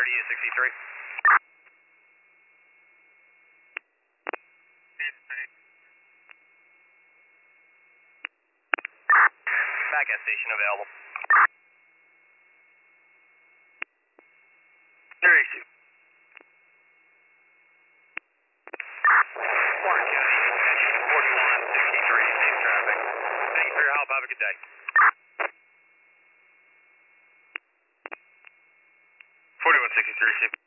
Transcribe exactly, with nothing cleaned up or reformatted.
thirty-eight sixty-three. Back at station available. thirty-two. Warren County, forty-one sixty-three, safe traffic. Thank you for your help. Have a good day. forty-one sixty-three, safe.